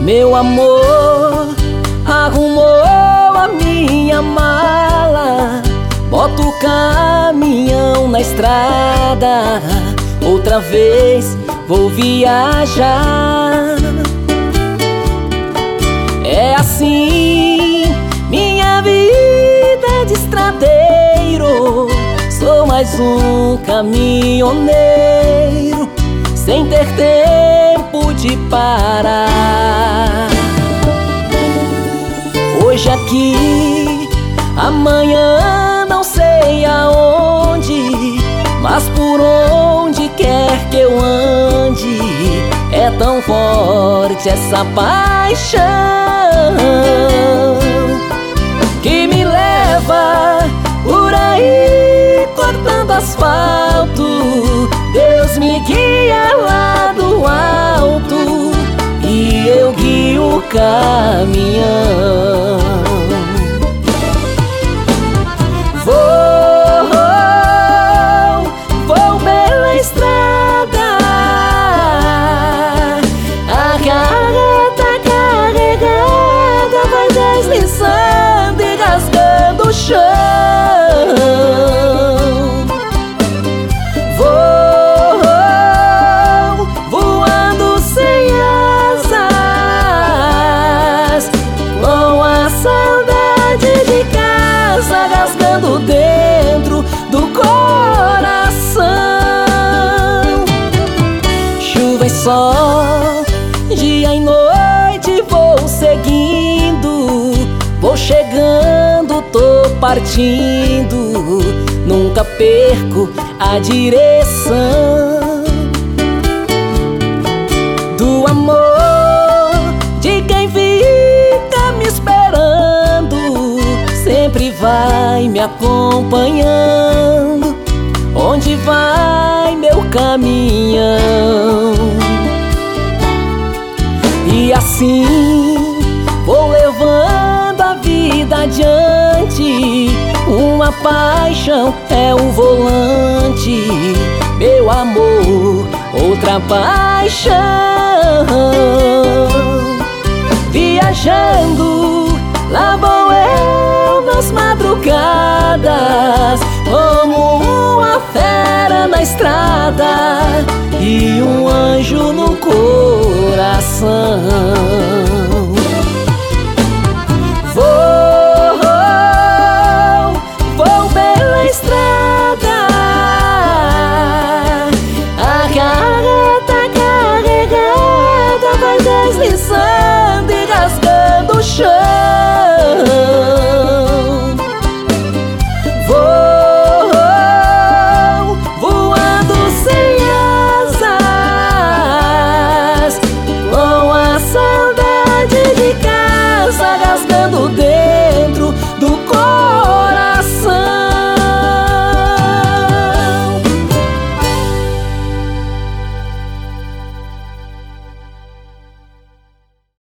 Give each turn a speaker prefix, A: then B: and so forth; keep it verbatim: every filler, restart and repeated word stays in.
A: Meu amor arrumou a minha mala, boto o caminhão na estrada, outra vez vou viajar. É assim, minha vida é de estradeiro, sou mais um caminhoneiro, sem ter tempo de parar. Hoje aqui, amanhã não sei aonde, mas por onde quer que eu ande, é tão forte essa paixão que me leva por aí cortando asfalto. Deus me guia lá do alto e eu guio o caminhão. Vou, vou pela estrada, a carreta carregada vai deslizando e rasgando o chão. Rasgando dentro do coração. Chuva e sol, dia e noite vou seguindo, vou chegando, tô partindo, nunca perco a direção do amor de quem fica me esperando, sempre vai me acompanhando, onde vai meu caminhão. E assim vou levando a vida adiante, uma paixão é o volante, meu amor, outra paixão. Viajando, lá vou eu nas madrugadas, como uma fera na estrada e um anjo no coração. Vou, vou pela estrada, a carreta carregada vai deslizando e rasgando o chão. Rasgando dentro